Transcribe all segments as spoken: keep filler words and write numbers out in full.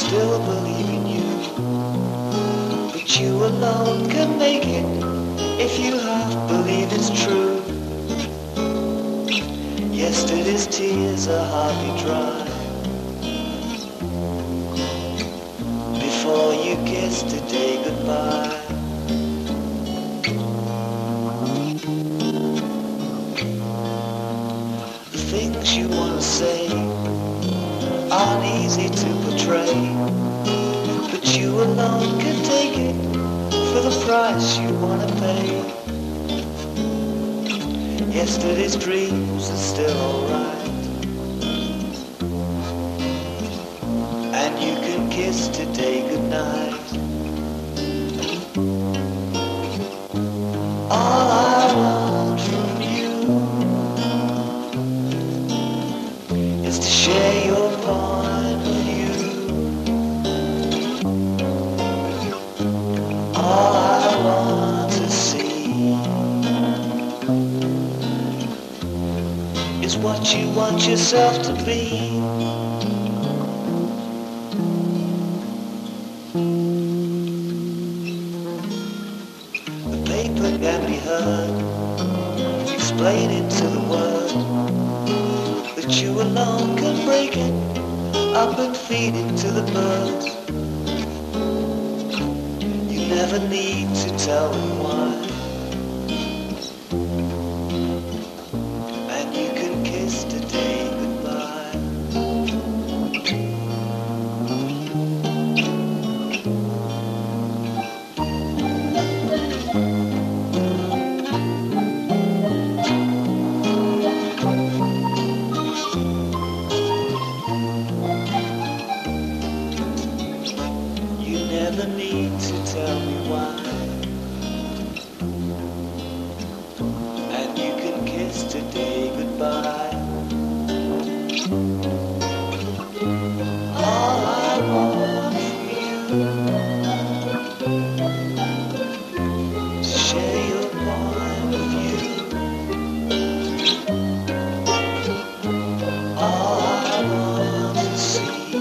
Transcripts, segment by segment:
still believe in you. But you alone can make it if you half believe it's true. Yesterday's tears are hardly dry before you kiss today goodbye. The things you want to say aren't easy to portray, but you alone can take it for the price you want to pay. Yesterday's dreams are still alright, and you can kiss today goodnight. All I want from you is to share your point of view. All I want to see is what you want yourself to be. The paper can be heard explaining to the world that you alone can break it up and feed it to the birds. You never need to tell them why, and you can kiss today goodbye. You never need to tell me why, and you can kiss today goodbye. All I want from you is to share your point of view. All I want to see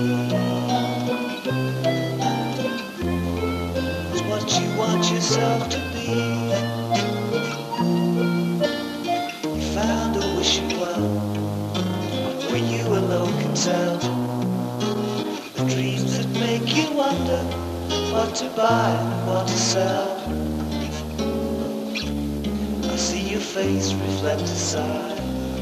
is what you want yourself to be. You found a wishing well where you alone can tell the dreams that make you wonder what to buy, what to sell. I see your face reflect a sigh